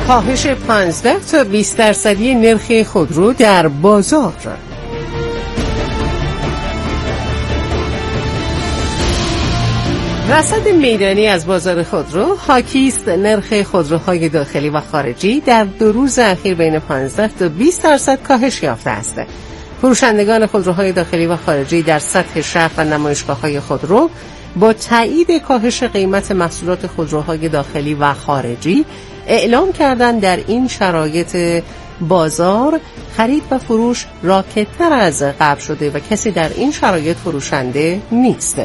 کاهش 15 تا 20% نرخ خودرو در بازار. رصد میدانی از بازار خودرو حاکی است نرخ خودروهای داخلی و خارجی در 2 روز اخیر بین 15 تا 20% کاهش یافته است. فروشندگان خودروهای داخلی و خارجی در سطح شهر و نمایشگاه‌های خودرو با تایید کاهش قیمت محصولات خودروهای داخلی و خارجی اعلام کردند در این شرایط بازار خرید و فروش راکدتر از قبل شده و کسی در این شرایط فروشنده نیست.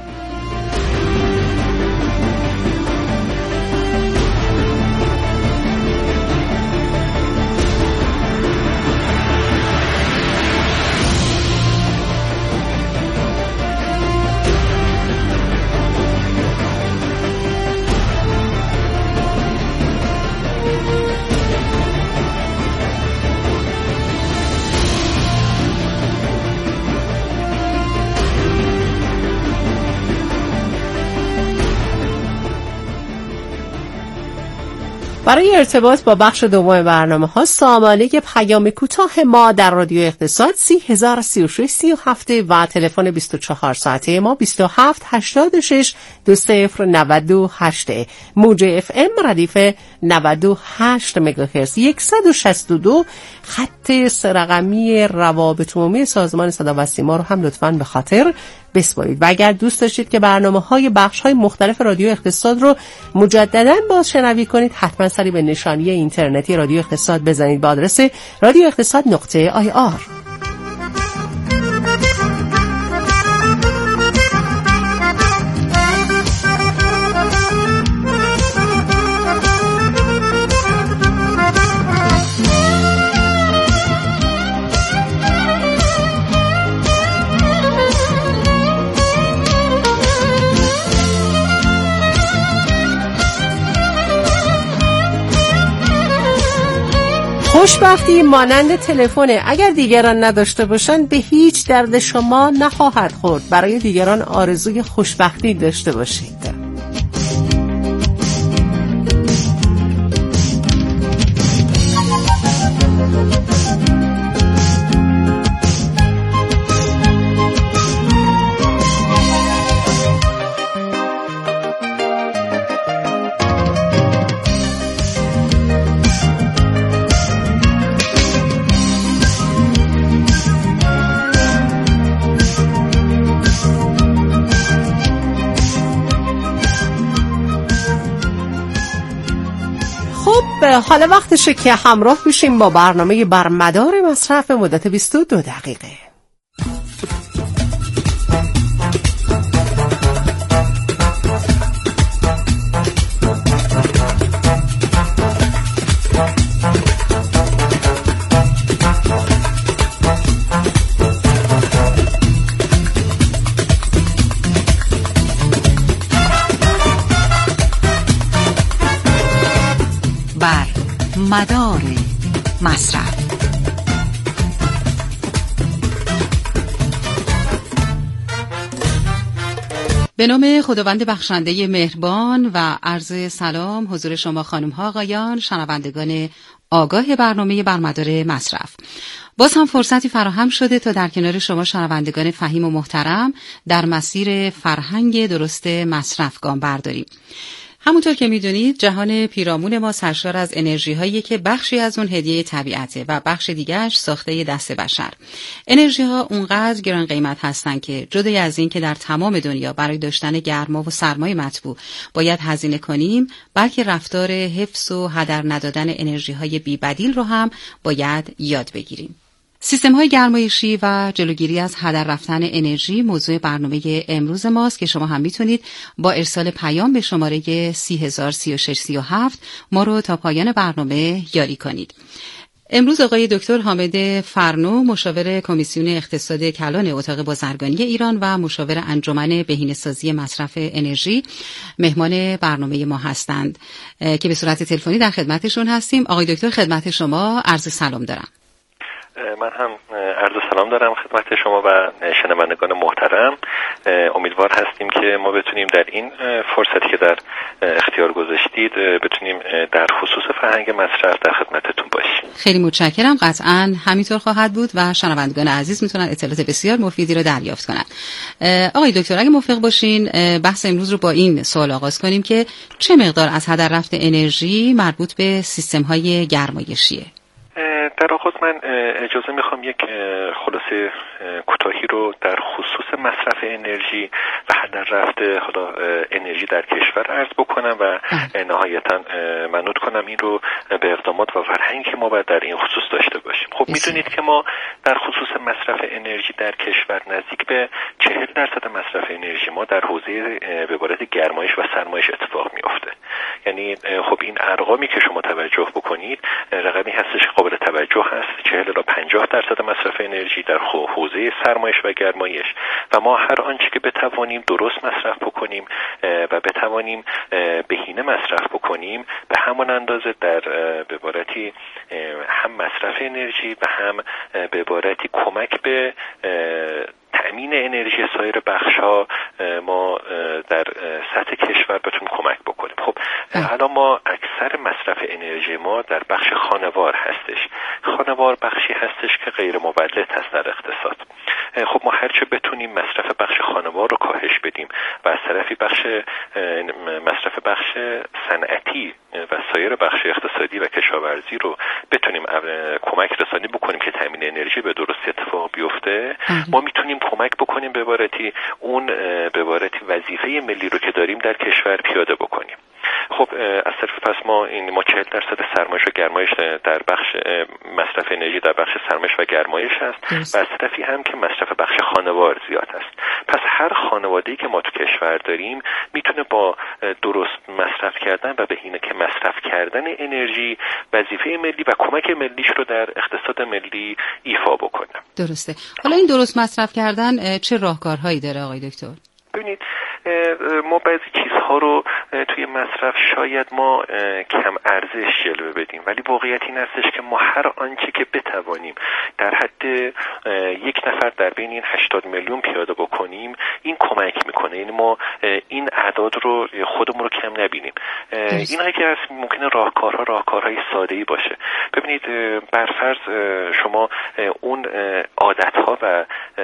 برای ارتباط با بخش دوم برنامه‌ها سامانه پیام کوتاه ما در رادیو اقتصاد 303637 و تلفن 24 ساعته ما 27862098 موج اف ام ردیف 98 مگاهرتز 162 خط 3 رقمی روابط عمومی سازمان صدا و سیما رو هم لطفاً به خاطر بسپارید. و اگر دوست داشتید که برنامه‌های بخش‌های مختلف رادیو اقتصاد رو مجدداً بازشنوی کنید، حتما سری به نشانی اینترنتی رادیو اقتصاد بزنید به آدرس radioeqtisad.ir. خوشبختی مانند تلفن، اگر دیگران نداشته باشند به هیچ درد شما نخواهد خورد. برای دیگران آرزوی خوشبختی داشته باشید. حالا وقتشه که همراه بشیم با برنامه برمدار مصرف مدت 22 دقیقه. مدار مصرف. به نام خداوند بخشنده مهربان و عرض سلام حضور شما خانم ها آقایان شنوندگان آگاه برنامه برمدار مصرف. باز هم فرصتی فراهم شده تا در کنار شما شنوندگان فهیم و محترم در مسیر فرهنگ درست مصرف گام برداریم. همونطور که میدونید جهان پیرامون ما سرشار از انرژی هایی که بخشی از اون هدیه طبیعته و بخش دیگرش ساخته دست بشر. انرژی ها اونقدر گران قیمت هستن که جدای از این که در تمام دنیا برای داشتن گرما و سرمای مطبوع باید هزینه کنیم، بلکه رفتار حفظ و هدر ندادن انرژی های بی بدیل رو هم باید یاد بگیریم. سیستم‌های گرمایشی و جلوگیری از هدر رفتن انرژی موضوع برنامه امروز ماست که شما هم میتونید با ارسال پیام به شماره 303637 ما رو تا پایان برنامه یاری کنید. امروز آقای دکتر حامد فرنو مشاور کمیسیون اقتصاد کلان اتاق بازرگانی ایران و مشاور انجمن بهینه‌سازی مصرف انرژی مهمان برنامه ما هستند که به صورت تلفنی در خدمتشون هستیم. آقای دکتر خدمت شما عرض سلام دارم. من هم عرض سلام دارم خدمت شما و شنوندگان محترم. امیدوار هستیم که ما بتونیم در این فرصتی که در اختیار گذاشتید بتونیم در خصوص فرهنگ مصرف در خدمتتون باشیم. خیلی متشکرم. قطعاً همینطور خواهد بود و شنوندگان عزیز میتونن اطلاعات بسیار مفیدی رو دریافت کنن. آقای دکتر اگه موافق باشین بحث امروز رو با این سوال آغاز کنیم که چه مقدار از هدر رفت انرژی مربوط به سیستم‌های گرمایشیه؟ در آغاز من اجازه میخوام یک خلاصه کوتاهی رو در خصوص مصرف انرژی و هدر رفت حالا انرژی در کشور عرض بکنم و نهایتا منوط کنم این رو به اقدامات و فرهنگی که ما باید در این خصوص داشته باشیم. خب میدونید که ما در خصوص مصرف انرژی در کشور نزدیک به 40% مصرف انرژی ما در حوزه به عبارت گرمایش و سرمایش اتفاق میفته. یعنی خب این ارقامی که شما توجه بکنید رقمی هستش قابل توجه هست. 40 تا 50% مصرف انرژی در حوزه سرمایش و گرمایش و ما هر آنچه که بتوانیم درست مصرف بکنیم و بتوانیم بهینه مصرف بکنیم به همان اندازه در به عبارتی هم مصرف انرژی و هم به عبارتی کمک به تأمین انرژی سایر بخش‌ها ما در سطح کشور بتونیم کمک بکنیم. خب الان ما اکثر مصرف انرژی ما در بخش خانوار هستش. خانوار بخشی هستش که غیر مولد هست در اقتصاد. خب ما هرچه بتونیم مصرف بخش خانوار رو کاهش بدیم و از طرفی مصرف بخش صنعتی و سایر بخش اقتصادی و کشاورزی رو بتونیم کمک رسانی بکنیم که تامین انرژی به درستی اتفاق بیفته، ما میتونیم کمک بکنیم به عبارتی اون به عبارتی وظیفه ملی رو که داریم در کشور پیاده بکنیم. خب از طرف پس ما 40% سرمایش و گرمایش در بخش مصرف انرژی در بخش سرمایش و گرمایش هست و از طرفی هم که مصرف بخش خانوار زیاد هست. پس هر خانواده‌ای که ما تو کشور داریم میتونه با درست مصرف کردن و بهینه که مصرف کردن انرژی وظیفه ملی و کمک ملیش رو در اقتصاد ملی ایفا بکنه. درسته. حالا این درست مصرف کردن چه راهکارهایی داره آقای دکتر؟ ببینید ما بعضی چیزها رو توی مصرف شاید ما کم ارزش جلوه بدیم، ولی واقعیت این هستش که ما هر آنچه که بتوانیم در حد یک نفر در بین این 80 میلیون پیاده بکنیم این کمک میکنه. یعنی ما این اعداد رو خودمون رو کم نبینیم. این اگه ممکنه راهکارهای ساده‌ای باشه. ببینید برفرض شما اون عادت‌ها و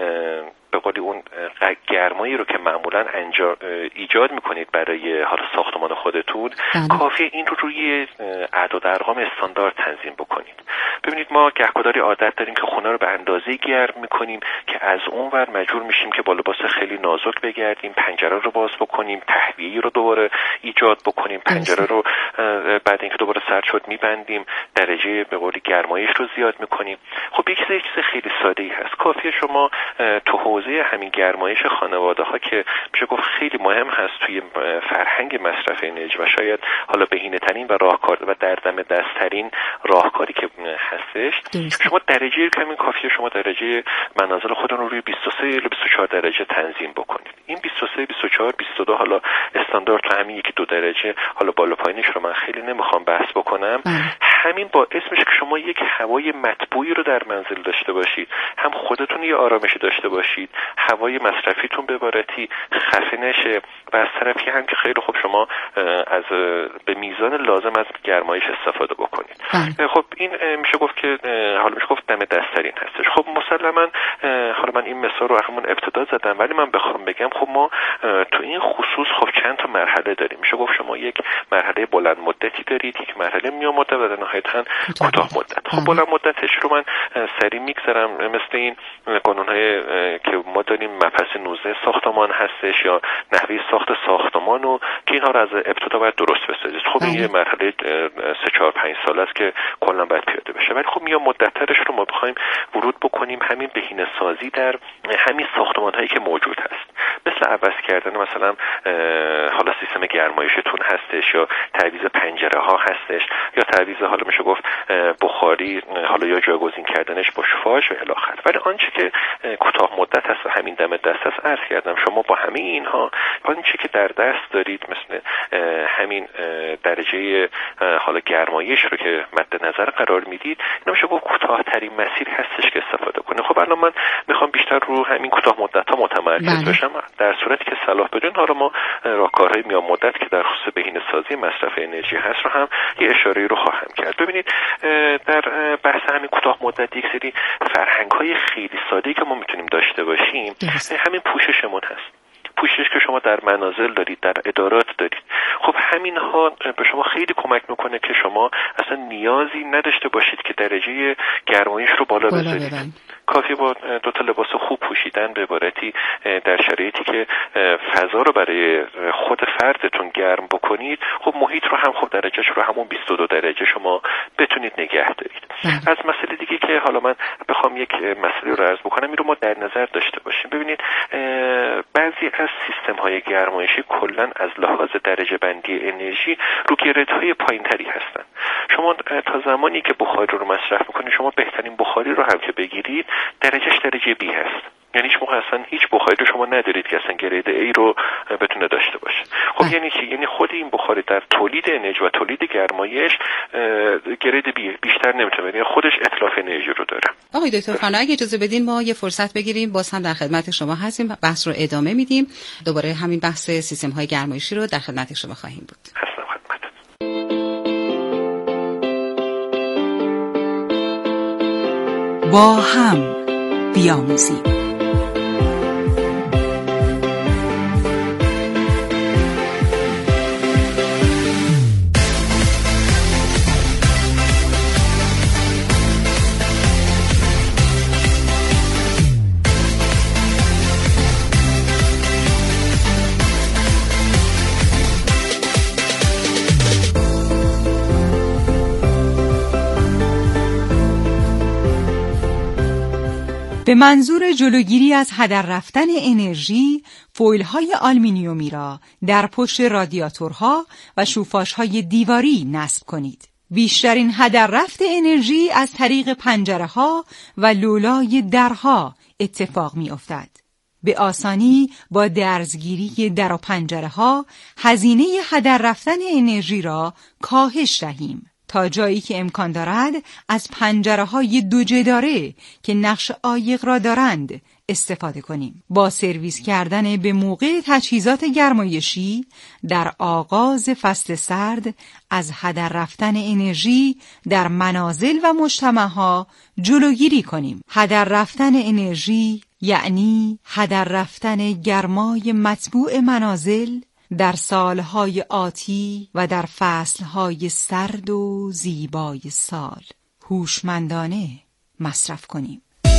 به قولی اون گرمایی رو که معمولاً ایجاد میکنید برای حالا ساختمان خودتون کافیه این رو روی اعداد ارقام استاندارد تنظیم بکنید. ببینید ما گهگداری عادت داریم که خونه رو به اندازه گرم میکنیم که از اون ور مجبور میشیم که با لباس خیلی نازک بگردیم، پنجره رو باز بکنیم، تهویه رو دوباره ایجاد بکنیم، پنجره رو بعد اینکه دوباره سرد شد میبندیم، درجه به قولی گرمایش رو زیاد میکنیم. خب یک چیز خیلی ساده‌ای هست. کافیه شما تو حوزه همین گرمایش خانواده‌ها که میشه گفت خیلی مهم هست توی فرهنگ مصرف انرژی و شاید حالا بهینه‌ترین و راهکار و در دم دست‌ترین راهکاری که هستش، شما درجه کمی کافیه شما درجه منازل خودتون رو روی 23 یا 24 درجه تنظیم بکنید. این 23 24 22 حالا استاندارد تو همین 1-2 درجه حالا بالا پایینش رو من خیلی نمیخوام بحث بکنم. همین باعث میشه که شما یک هوای مطبوعی رو در منزل داشته باشید، هم خودتون یه آرامشی داشته باشید، هوای مصرفیتون به عبارتی خفه نشه و از طرفی هم که خیلی خوب شما از به میزان لازم از گرمایش استفاده بکنید. خب این میشه گفت که حالا میشه گفت دم دستترین هستش. خب مسلما حالا من این مثال رو همون ابتدا زدم، ولی من بخوام بگم خب ما تو این خصوص خب چند تا مرحله داریم. میشه گفت شما یک مرحله بلند مدتی دارید، یک مرحله میان مدت و نهایتاً کوتاه مدت. خب بلند مدتش رو من سریع میگذرم. مثل این قانون‌های که ما داریم مبحث 19 ساختمان هستش یا نحوه ساخت ساختمان و که اینها رو از ابتدا باید درست بسازید. خب این یه مرحله 3-4-5 سال است که کلا باید پیاده بشه. ولی خب میام مدت‌ترش رو ما بخوایم ورود بکنیم همین بهینه‌سازی در همین ساختمان‌هایی که موجود هست، مثل عوض کردن مثلا حالا سیستم گرمایشتون هستش یا تعویض پنجره ها هستش یا تعویض حالا میشه گفت بخاری، حالا یا جایگزین کردنش با شفاژ و الی آخر. ولی آنچه که کوتاه مدت هست و همین دم دست هست عرض کردم، شما با همه اینها آنچه که در دست دارید مثل همین درجه حالا گرمایش رو که مد نظر قرار میدید، اینا میشه گفت کوتاه‌ترین مسیر هستش که استفاده کنه. خب الان من میخوام بیشتر رو همین کوتاه مدت‌ها متمرکز بشم. در صورتی که صلاح بدون، حالا ما راهکارهای میان مدت که در خصوص بهینه‌سازی مصرف انرژی هست رو هم یه اشاره‌ای رو خواهم کرد. ببینید در بحث همین کوتاه مدت یک سری فرهنگ‌های خیلی ساده‌ای که ما میتونیم داشته باشیم، همین پوششمون هست. پوشش که شما در منازل دارید، در ادارات دارید، خب همین ها به شما خیلی کمک میکنه که شما اصلا نیازی نداشته باشید که درجه گرمایش رو بالا بذارید. کافی با 2 تا لباس خوب پوشیدن به عبارتی در شرایطی که فضا رو برای خود فردتون گرم بکنید، خب محیط رو هم خب درجهش رو همون 22 درجه شما بتونید نگه دارید. از مسئله دیگه که حالا من بخوام یک مسئله رو عرض بکنم، این رو ما در نظر داشته باشیم. ببینید بعضی از سیستم های گرمایشی کلا از لحاظ درجه بندی انرژی رو گردهای پایینتری هستن. شما تا زمانی که بخاری رو مصرف میکنید، شما بهترین بخاری رو هم که بگیرید درجهش درجه B هست. یعنی شما اصلا هیچ بخاری رو شما ندارید که اصلا گرید A رو بتونه داشته باشه. خب یعنی چی؟ یعنی خود این بخاری در تولید انرژی و تولید گرمایش گرید B بیشتر نمیتونه، یعنی خودش اتلاف انرژی رو داره. آقای دکتر فرنا، اگه اجازه بدین ما یه فرصت بگیریم، باز هم در خدمت شما هستیم، بحث رو ادامه میدیم. دوباره همین بحث سیستم های گرمایشی رو در خدمت شما خواهیم بود. هستم خدمتتون. با هم بیاموزیم. به منظور جلوگیری از هدر رفتن انرژی، فویل‌های آلومینیومی را در پشت رادیاتورها و شوفاژهای دیواری نصب کنید. بیشترین هدر رفت انرژی از طریق پنجره‌ها و لولای درها اتفاق می‌افتد. به آسانی با درزگیری در و پنجره‌ها هزینه هدر رفتن انرژی را کاهش دهیم. تا جایی که امکان دارد از پنجره‌های 2 جداره که نقش عایق را دارند استفاده کنیم. با سرویس کردن به موقع تجهیزات گرمایشی در آغاز فصل سرد از هدر رفتن انرژی در منازل و مجتمع‌ها جلوگیری کنیم. هدر رفتن انرژی یعنی هدر رفتن گرمای مطبوع منازل در سالهای آتی و در فصلهای سرد و زیبای سال هوشمندانه مصرف کنیم.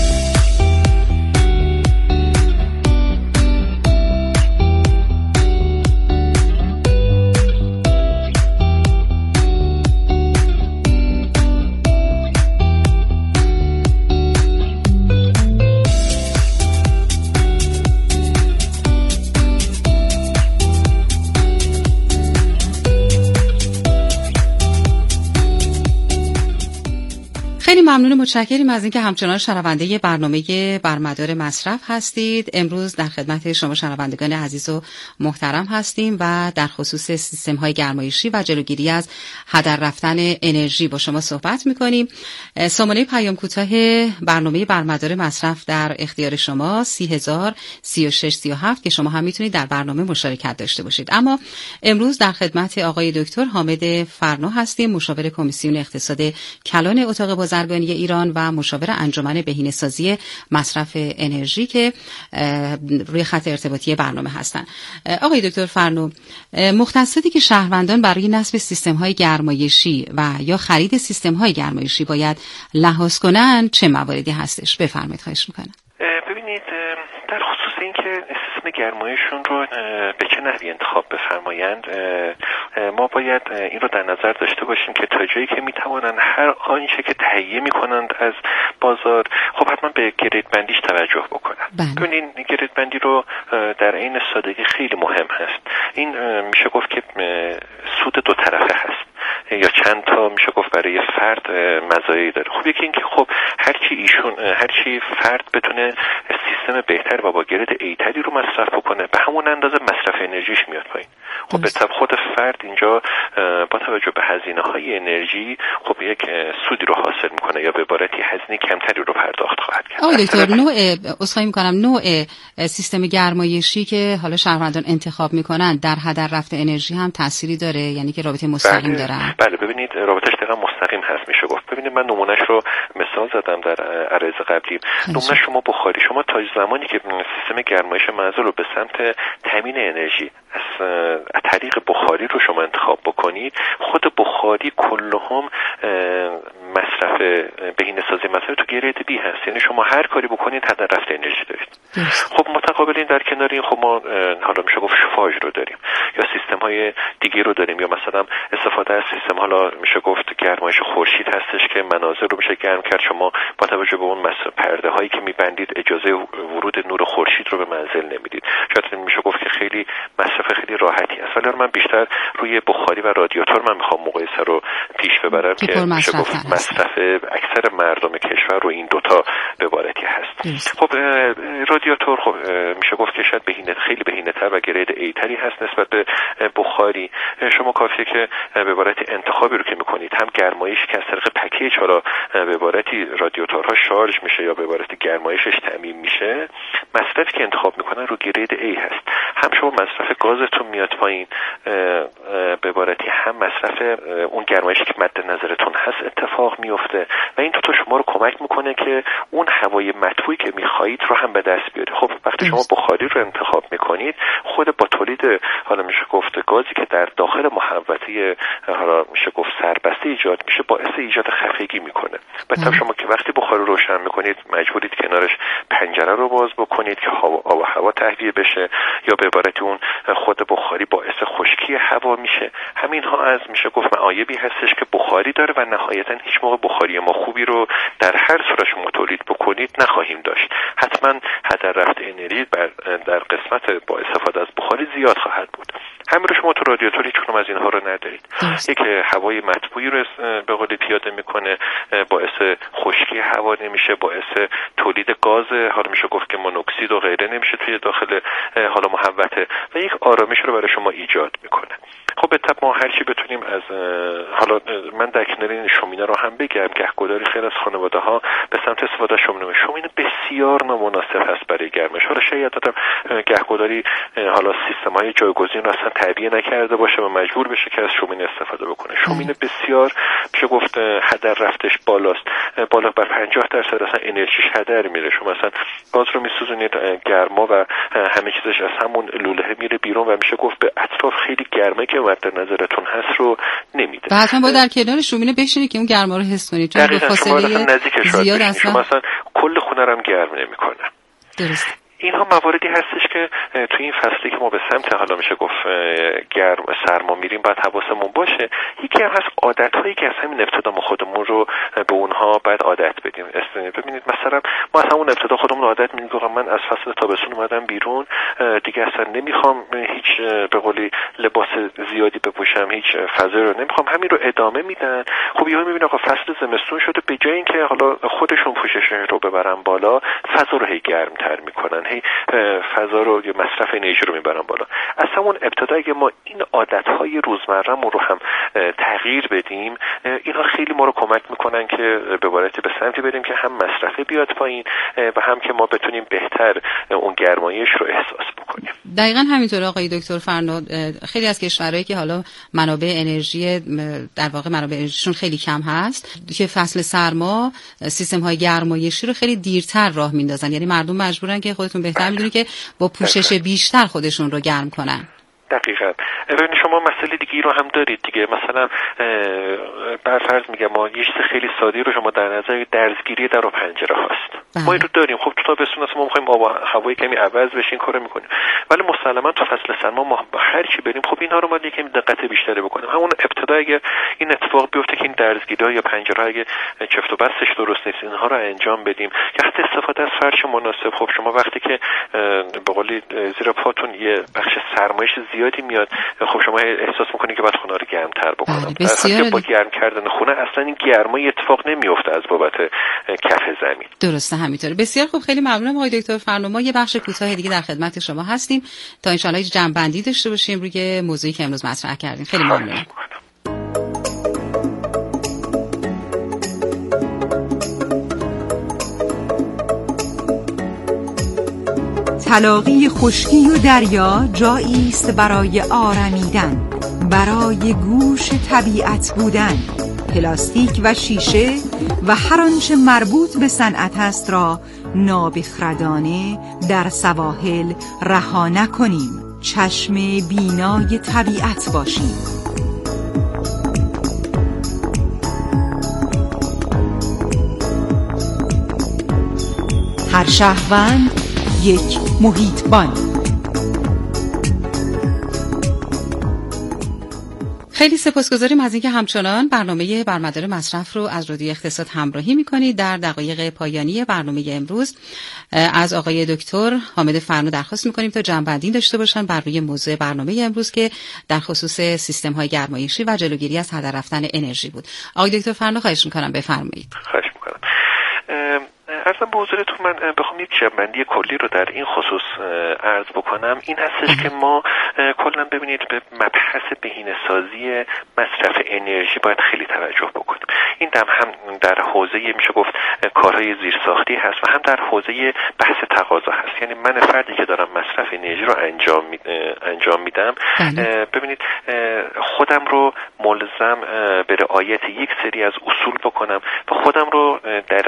خیلی ممنون و متشکریم از اینکه همچنان شنونده برنامه برمدار مصرف هستید. امروز در خدمت شما شنوندگان عزیز و محترم هستیم و در خصوص سیستم‌های گرمایشی و جلوگیری از هدر رفتن انرژی با شما صحبت می‌کنیم. سامانه پیام کوتاه برنامه برمدار مصرف در اختیار شما 30,036,37 که شما هم میتونید در برنامه مشارکت داشته باشید. اما امروز در خدمت آقای دکتر حامد فرنا هستیم، مشاور کمیسیون اقتصاد کلان اتاق بازرگانی ایران و مشاور انجمن بهینه‌سازی مصرف انرژی که روی خط ارتباطی برنامه هستند. آقای دکتر فرنو، مختصاتی که شهروندان برای نصب سیستم‌های گرمایشی و یا خرید سیستم‌های گرمایشی باید لحاظ کنند چه مواردی هستش؟ بفرمایید، خواهش می‌کنم. ببینید در خصوص اینکه سیستم گرمایششون رو به چه نحوی انتخاب بفرمایند، ما باید این رو در نظر داشته باشیم که تا جایی که میتوانند هر آنچه که تهیه میکنند از بازار، خب حتما به گرید بندیش توجه بکنند. ببینید گرید بندی رو در عین سادگی خیلی مهم هست. این میشه گفت که سود 2 طرفه هست یا چند تا میشه گفت برای فرد مزایایی داره. خب یکی اینکه خب هرچی فرد بتونه سیستم بهتر و با گرید ایتری رو مصرف بکنه، به همون اندازه مصرف انرژیش میاد پایین. خب به طب خود فرد اینجا با توجه به هزینه‌های انرژی خب یک سودی رو حاصل میکنه یا به عبارتی هزینه کمتری رو پرداخت خواهد کرد. آقای دکتر، نوع سیستم گرمایشی که حالا شهروندان انتخاب میکنن در هدر رفت انرژی هم تأثیری داره، یعنی که رابطه مستقیم داره؟ بله ببینید رابطش دقیقاً مستقیم هست میشه گفت. ببینید من نمونهش رو مثال زدم در عرض قبلی. نمونه شما بخاری، شما تا زمانی که سیستم گرمایش منزل رو به سمت تامین انرژی از طریق بخاری رو شما انتخاب بکنید، خود بخاری کلهم مصرف بهینه‌سازی مسائل تو گرید بی هست، یعنی شما هر کاری بکنید هدر رفت انرژی دارید. خب متقابل این در کنار این خب ما حالا میشه گفت شوفاژ رو داریم یا سیستم های دیگه رو داریم، یا مثلا استفاده از سیستم حالا میشه گفت گرمایش خورشید هستش که مناظر رو میشه گرم کرد. شما با توجه به اون پرده هایی که میبندید اجازه ورود نور خورشید رو به منزل نمیدید. شاید میشه گفت که خیلی مصرف خیلی راحتی است، ولی من بیشتر روی بخاری و رادیاتور من میخوام مقایسه رو پیش ببرم که میشه گفت مصرف اکثر مردم کشور رو این دوتا به عبارتی هست. خب رادیاتور خب میشه گفت که شاید خیلی بهینه‌تر و گرید ایتری هست نسبت به بخاری. شما کافیه که به عبارتی انتخابی رو که میکنید، هم گرمایشی که از طریق پکیج حالا به عبارتی رادیاتورها شارژ میشه یا به عبارتی گرمایشش تامین میشه، مصرفی که انتخاب میکنن رو گرید ای هست. هم شما مصرف گازتون میاد پایین به عبارتی، هم مصرف اون گرمایشی که مد نظرتون هست اتفاق میفته و این تو شما رو کمک میکنه که اون هوای مطبوعی که میخواهید رو هم به دست بیارید. خب وقتی شما بخاری رو انتخاب میکنید، خود با تولید حالا میشه گفت گازی که در داخل محوطه حالا میشه گفت سربسته ایجاد میشه، باعث ایجاد خفگی میکنه. بعد شما که وقتی بخاری رو روشن میکنید مجبورید کنارش پنجره رو باز بکنید که آب و هوا تهویه بشه، یا به عبارت اون خود بخاری باعث خشکی هوا میشه. همین ها از میشه گفت معایبی هستش که بخاری داره و نهایتا هیچ موقع بخاری ما خوبی رو در هر صورت شما تولید بکنید نخواهیم داشت. حتما هدر رفت انرژی در قسمت با استفاده از بخاری زیاد خواهد بود. همین رو شما تو رادیاتور هیچ کدوم از اینها رو ندارید. یک هوای مطبوعی رو به قول پیاده میکنه، باعث خشکی هوا نمیشه، باعث تولید گاز حالا میشه گفت که مونوکسید و غیره نمیشه توی داخل حالا محوطه و یک آرامش رو برای شما ایجاد میکنه. خب به طب ما هر چی بتونیم از حالا من در کنار این شومینه رو هم بگم، گهگداری خیلی از خانواده ها به سمت استفاده از شومینه بسیار نامناسب هست برای گرمش. حالا شاید گهگداری حالا سیستم‌های جایگزین رو اصلا تعبیه نکرده باشه و مجبور بشه که از شومینه استفاده بکنه. شومینه بسیار میشه گفت هدر رفتش بالاست، بالا بر 50% اصلا انرژیش هدر میره. شما مثلا گاز رو میسوزونید، گرما و همه چیزش از همون لوله میره بیرون و میشه گفت به اطراف خیلی گرمه که مد نظرتون هست رو نمیده. و حتما باید در کنار شومینه بشینید که اون گرما رو حس کنید، چون به فاصله زیاد اصلا شما مثلا کل خونه رو هم گرم نمیکنه. درست. اینها مواردی هستش که توی این فصلی که ما به سمت حالا میشه گفت گرم سرما میریم باید حواسمون باشه. یکی هم هست عادت‌هایی که از همین ابتدا ما خودمون رو به اونها باید عادت بدیم. ببینید مثلا ما از همون ابتدا خودمون عادت میدیم که من از فصل تابستون اومدم بیرون، دیگه اصلا نمیخوام هیچ به قولی لباس زیادی بپوشم، هیچ فضایی رو نمیخوام، همین رو ادامه میدن. خب یهو میبینن آقا فصل زمستون شده، به جای اینکه حالا خودشون پوشش رو ببرن بالا، فضا رو هی گرم‌تر میکنن، هی فضا رو یا مصرف انرژی رو میبرن بالا. از همون ابتدا اگه ما این عادت‌های روزمره‌مون رو هم تغییر بدیم، اینا خیلی ما رو کمک میکنن که به عبارتی به سمتی بریم که هم مصرف بیاد پایین و هم که ما بتونیم بهتر اون گرمایش رو احساس بکنیم. دقیقاً همینطور آقای دکتر فرنود. خیلی از کشورهایی که حالا منابع انرژی در واقع منابع انرژیشون خیلی کم هست، که فصل سرما سیستم‌های گرمایشی رو خیلی دیرتر راه میندازن، یعنی مردم مجبورن که خودتون بهتر میدونید که با پوشش بیشتر خودشون رو گرم کنن. دقیقاً. ببین شما مسئله دیگه رو هم دارید دیگه، مثلا بر فرض میگم ما یه چیز خیلی ساده رو شما در نظر درزگیری در و پنجره هاست. ما این رو داریم. خب تو تابستون ما می‌خوایم آب و هوای کمی عوض بشه، این کارو می‌کنیم، ولی مسلماً تو فصل سرما ما هر چی بریم خب اینها رو ما یکم دقت بیشتری بکنیم. همون ابتدا اگر این اتفاق بیفته که این درزگیری‌ها یا پنجره اگه چفت و بستش درست نیست اینها رو انجام بدیم. تحت استفاده از فرش مناسب. خب شما وقتی که به قولی زیر پاتون یه بخش سرمایش زیادی میاد، خب شما احساس می‌کنید که باید خونه رو گرم‌تر بکنم. بسیار با گرم کردن خونه اصلا این گرمای اتفاق نمیفته از بابت کف زمین. درسته، همینطوره. بسیار خوب، خیلی ممنونم آقای دکتر فرنما. یه بخش کوتاه دیگه در خدمت شما هستیم تا ان شاءالله جمع‌بندی داشته باشیم روی موضوعی که امروز مطرح کردیم. خیلی ممنونم. تلاقی خشکی و دریا جایی است برای آرمیدن، برای گوش طبیعت بودن. پلاستیک و شیشه و هر آنچه مربوط به صنعت است را نابخردانه در سواحل رها نکنیم. چشم بینای طبیعت باشیم. هر شهروند یک محیطبان. خیلی سپاسگزاریم از اینکه همچنان برنامه برمدار مصرف رو از رادیو اقتصاد همراهی می‌کنید. در دقایق پایانی برنامه امروز از آقای دکتر حامد فرنو درخواست می‌کنیم تا جمع‌بندی داشته باشن بر روی موضوع برنامه امروز که در خصوص سیستم‌های گرمایشی و جلوگیری از هدر رفتن انرژی بود. آقای دکتر فرنو خواهش می‌کنم بفرمایید. خواهش می‌کنم. عرضم به حضورتون من بخوام یک جمع‌بندی کلی رو در این خصوص عرض بکنم، این هستش که ما کلا ببینید به مبحث بهینه‌سازی مصرف انرژی باید خیلی توجه بکنیم. این هم در حوزه میشه گفت کارهای زیرساختی هست و هم در حوزه بحث تقاضا هست. یعنی من فردی که دارم مصرف انرژی رو انجام میدم، ببینید خودم رو ملزم به رعایت یک سری از اصول بکنم و خودم رو در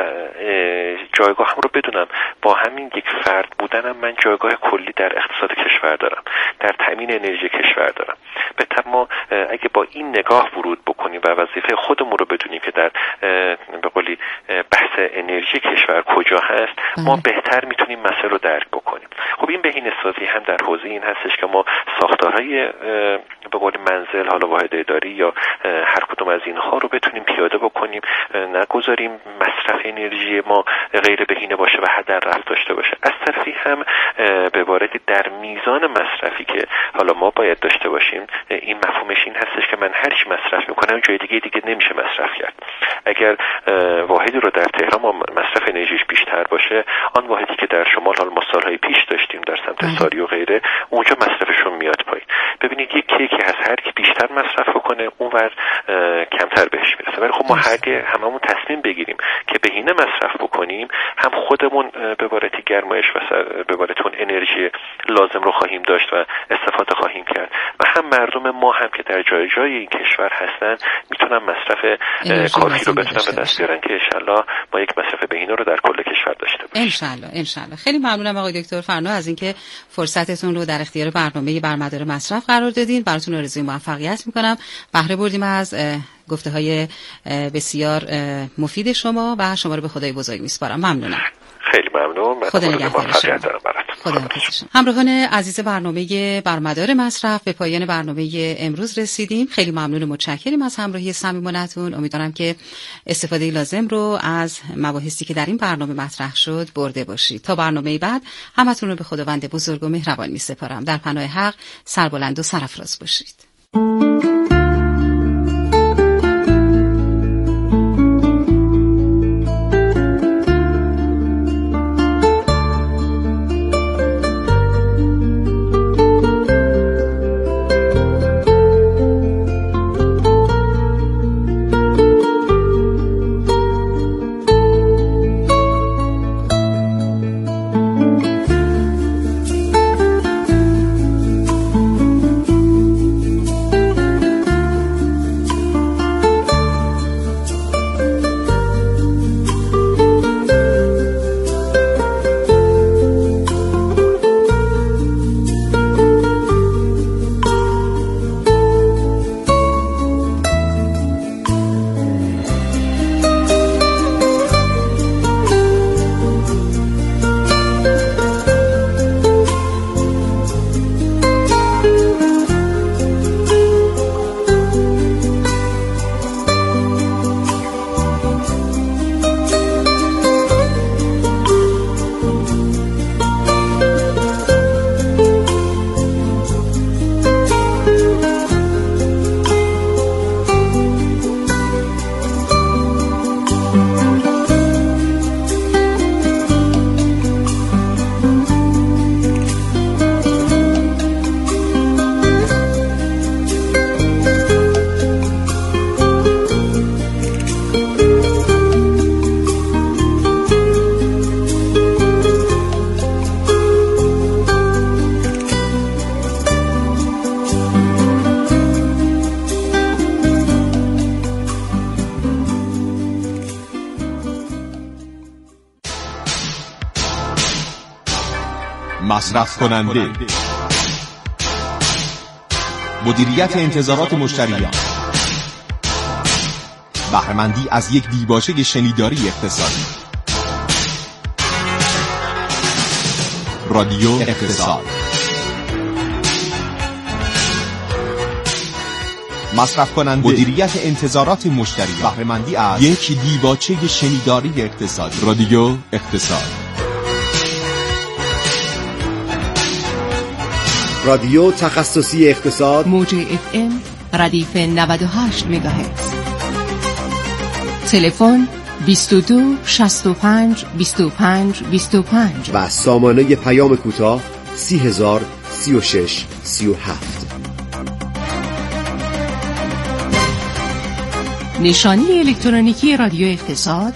جایگاه هم رو بدونم. با همین یک فرد بودنم من جایگاه کلی در اقتصاد کشور دارم، در تامین انرژی کشور دارم. به طب ما اگه با این نگاه ورود بکنیم و وظیفه خودمون رو بدونیم که در به قولی بحث انرژی کشور کجا هست، ما بهتر میتونیم مسئله رو درک بکنیم. خب این بهینه‌سازی هم در حوزه این هستش که ما ساختارهای به قول منزل، حالا واحد اداری یا هر کدوم از اینها رو بتونیم پیاده بکنیم، نگذاریم مصرف انرژی ما غیر بهینه باشه و هدر رفت داشته باشه. از طرفی هم به عبارتی در میزان مصرفی که حالا ما باید داشته باشیم، این مفهومش این هستش که من هر چی مصرف میکنم جای دیگه نمیشه مصرف کرد. اگر واحدی رو در تهران ما مصرف انرژیش بیشتر باشه، آن واحدی که در شمال حالا ما سالهای پیش داشتیم در سمت ساری و غیره، اونجا مصرفشون میاد پایین. ببینید یک کیکی هست هر کی بیشتر مصرف کنه اونور کمتر بهش میرسه. ولی خب ما هممون تصمیم بگیریم که بهینه مصرف بکنیم، هم خودمون به عبارتی گرمایش و به عبارتی اون انرژی لازم رو خواهیم داشت و استفاده خواهیم کرد و هم مردم ما هم که در جای این کشور هستن میتونن مصرف کافی رو بتونن به دست بیارن که انشالله ما یک مصرف بهینه رو در کل کشور داشته باشیم. انشالله. خیلی ممنونم آقای دکتر فرنو از اینکه فرصتتون رو در اختیار برنامه برمدار مصرف قرار دادین. براتون آرزوی موفقیت میکنم. بهره بردیم از گفته‌های بسیار مفید شما و شما رو به خدای بزرگ میسپارم. ممنونم. خیلی ممنون. خدا نگهدار شما. همراهان عزیز برنامه برمدار مصرف، به پایان برنامه امروز رسیدیم. خیلی ممنون و متشکریم از همراهی صمیمانه‌تون. امیدوارم که استفاده لازم رو از مباحثی که در این برنامه مطرح شد برده باشید. تا برنامه بعد همتون رو به خداوند بزرگ و مهربان میسپارم. در پناه حق سربلند و سرافراز باشید. مصرف کننده، مدیریت انتظارات مشتریان، بهره‌مندی از یک دیباچه شنیداری اقتصادی. رادیو اقتصاد. مصرف کننده، مدیریت انتظارات مشتریان، بهره‌مندی از یک دیباچه شنیداری اقتصادی. رادیو اقتصاد. رادیو تخصصی اقتصاد، موج FM ردیف 98 مگاهرتز. تلفن 22 65 25 25 و سامانه پیام کوتاه 30000 36 37. نشانی الکترونیکی رادیو اقتصاد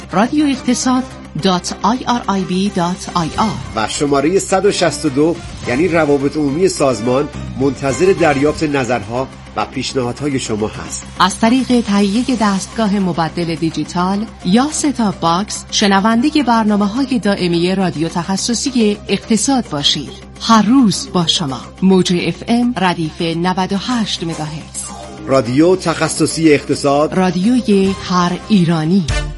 radioeqtasad.irib.ir و شماره 162 یعنی روابط عمومی سازمان منتظر دریافت نظرها و پیشنهادهای شما هست. از طریق تهیه دستگاه مبدل دیجیتال یا ستاپ باکس شنونده برنامه‌های دائمی رادیو تخصصی اقتصاد باشید. هر روز با شما. موج FM ردیف 98 مگاهرتز. رادیو تخصصی اقتصاد، رادیوی هر ایرانی.